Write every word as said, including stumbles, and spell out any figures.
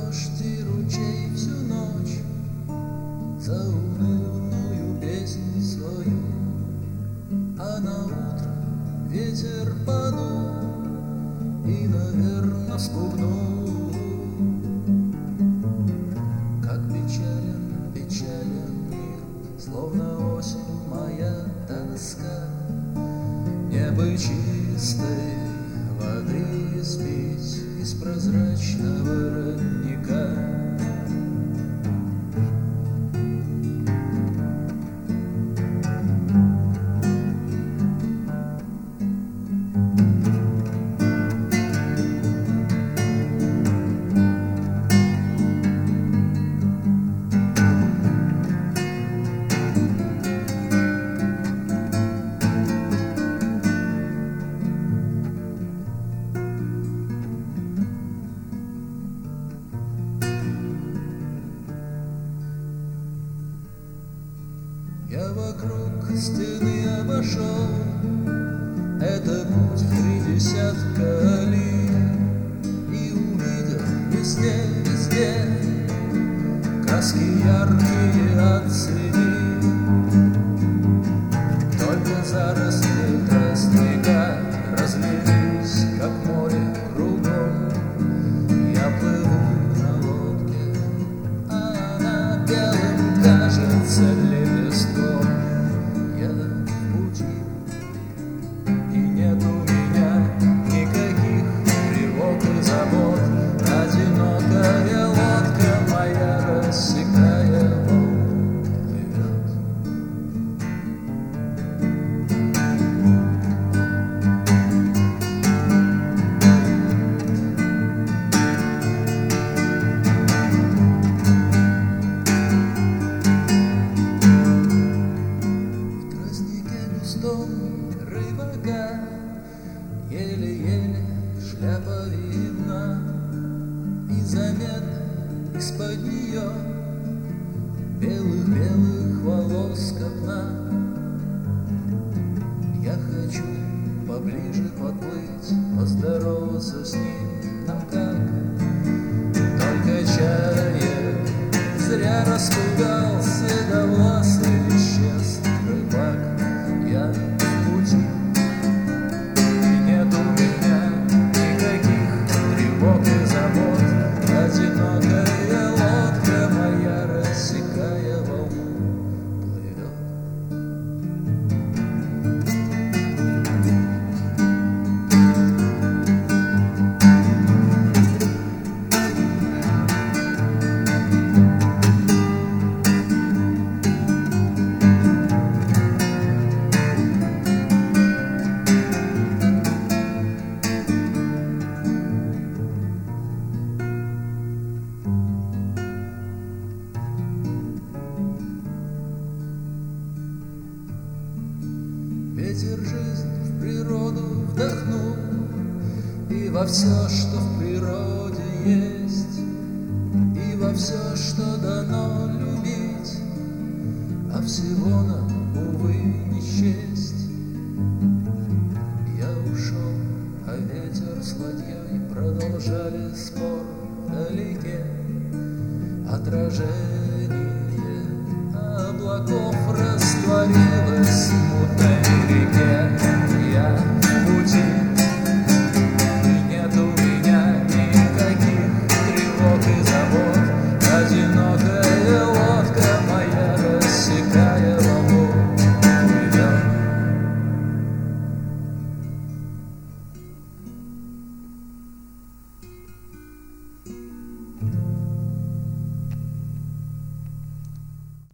дождь и ручей всю ночь заунывную песнь свою, а на утро ветер подул и, наверно, спугнул. Как печален, печален мир, словно осень моя тоска. Небо чистой воды спить из прозрачного родника. Я вокруг стены обошел, это путь в три десятка ли, и увидел везде, везде краски яркие оцени. Только заросли тростника разлились, как море кругом. Я плыву на лодке, а она белым кажется лепестком. Я в пути, и нет у меня никаких тревог и забот. Одинокая лодка моя, рассекая волны, плывет. В тростнике густом рыбака еле-еле шляпа видна, и заметно из-под нее белых-белых волос копна. Я хочу поближе подплыть, поздороваться с ним, но как? Только чая зря распугался, да властный исчез рыбак. Я в пути, и нет у меня никаких тревог и забот. Одинокая лодка моя, рассекая волну, плывет. Ветер жизнь в природу вдохнул, и во все, что в природе есть, и во все, что дано любить, а всего нам, увы, не счесть. Я ушел, а ветер с ладьей продолжали спор вдалеке. Отражение облаков растворилось в мутной реке.